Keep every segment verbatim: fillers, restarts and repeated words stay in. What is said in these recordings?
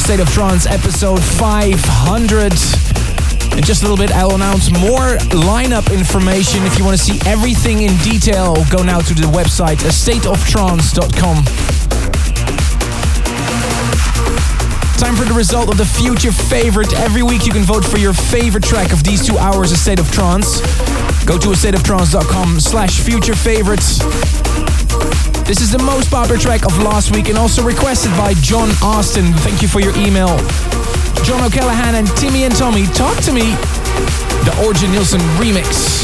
State of Trance episode five hundred. In just a little bit, I'll announce more lineup information. If you want to see everything in detail, go now to the website a state of trance dot com. Time for the result of the future favorite. Every week you can vote for your favorite track of these two hours of State of Trance. Go to a state of trance dot com slash future favorites. This is the most popular track of last week and also requested by John Austin. Thank you for your email. John O'Callaghan and Timmy and Tommy, Talk to Me. The Orjan Nilsen remix.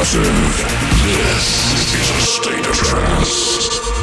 Listen, this is a state of trance.